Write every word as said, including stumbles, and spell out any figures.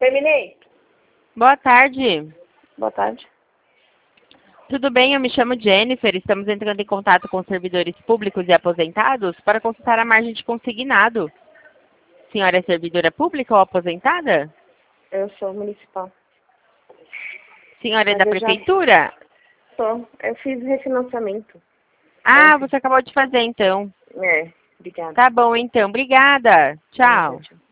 Terminei. Boa tarde. Boa tarde. Tudo bem? Eu me chamo Jennifer. Estamos entrando em contato com servidores públicos e aposentados para consultar a margem de consignado. Senhora é servidora pública ou aposentada? Eu sou municipal. Senhora é Mas da eu já prefeitura? Sou. Eu fiz refinanciamento. Ah, Ontem. você acabou de fazer então. É, obrigada. Tá bom então. Obrigada. Tchau. Tchau.